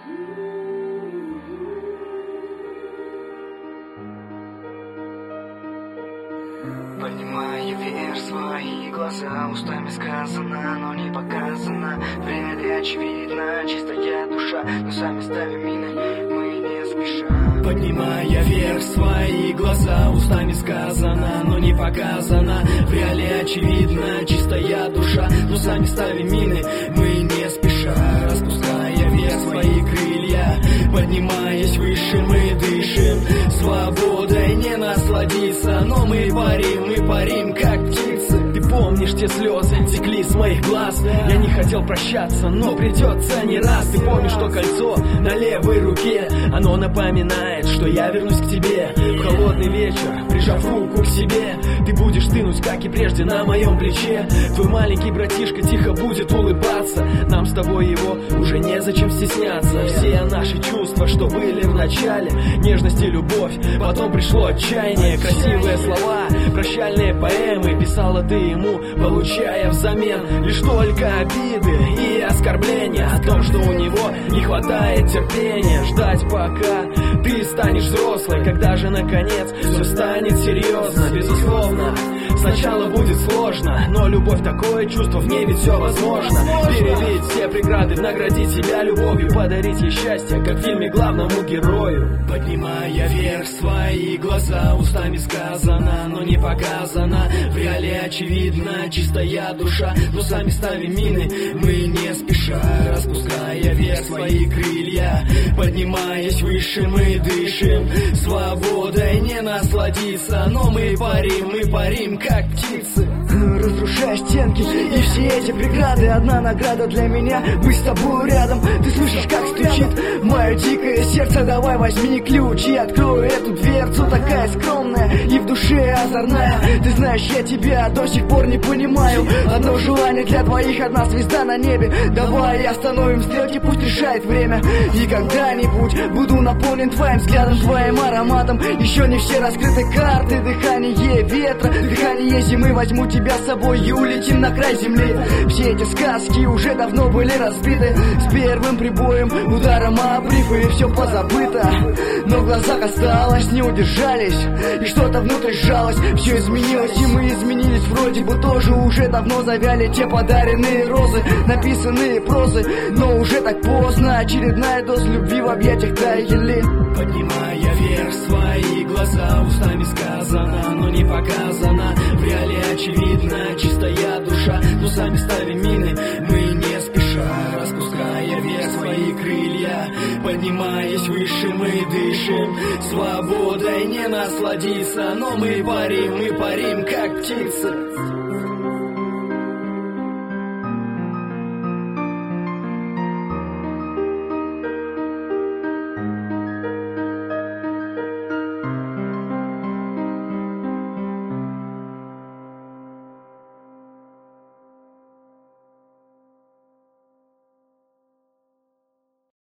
Поднимая вверх свои глаза, устами сказано, но не показано. В реале очевидно, чистая душа, но сами ставим мины, мы не спеша. Поднимая вверх свои глаза, устами сказано, но не показано. В реале очевидно, чистая душа, но сами ставим мины, мы не спеша. Распуская вверх свои крылья, поднимаясь выше, мы дышим свободой, не насладиться, но мы парим, как птицы. Ты помнишь, те слезы текли с моих глаз? Я не хотел прощаться, но придется не раз. Ты помнишь то кольцо на левой руке? Оно напоминает, что я вернусь к тебе. В холодный вечер, прижав руку к себе, ты будешь стынуть, как и прежде, на моем плече. Твой маленький братишка тихо будет улыбаться. Нам с тобой его уже незачем стесняться. Все наши чувства, что были в начале, нежность и любовь, потом пришло отчаяние. Красивые слова, прощальные поэмы писала ты ему, получая взамен лишь только обиды и оскорбления о том, что у него не хватает терпения ждать, пока ты станешь взрослой. Когда же наконец все станет серьезно? Безусловно, сначала будет сложно, но любовь — такое чувство, в ней ведь все возможно. Перебить все преграды, наградить себя любовью, подарить ей счастье, как в фильме, главному герою. Поднимая вверх свои глаза, устами сказано, но не показано. В реале очевидно, чистая душа, но сами ставим мины, мы не спеша. Распуская вверх свои крылья, поднимаясь выше, мы дышим свободой, не насладиться, но мы парим, как птицы. Разрушая стенки и все эти преграды, одна награда для меня — быть с тобой рядом. Ты слышишь, как стучит мое дикое сердце? Давай возьми ключ и открой эту дверцу, такая скромная и в душе озорная. Ты знаешь, я тебя до сих пор не понимаю. Одно желание для двоих, одна звезда на небе. Давай остановим стрелки, пусть решает время. И когда-нибудь буду наполнен твоим взглядом, твоим ароматом. Еще не все раскрыты карты, дыхание ветра, дыхание зимы. Возьму тебя с собой и улетим на край земли. Все эти сказки уже давно были разбиты. С первым прибоем, ударом об риф, и все позабыто. Но в глазах осталось, не удержались, и что-то внутри сжалось. Все изменилось, и мы изменились вроде бы тоже. Уже давно завяли те подаренные розы, написанные прозы, но уже так поздно. Очередная доза любви в объятиях таяли. Поднимая вверх свои глаза, устами сказано, но не показано. В реале очевидно, чистая душа, но сами ставим мины, мы не спеша. Распуская вверх свои крылья, поднимаясь выше, мы дышим свободой, не насладиться, но мы парим, как птицы.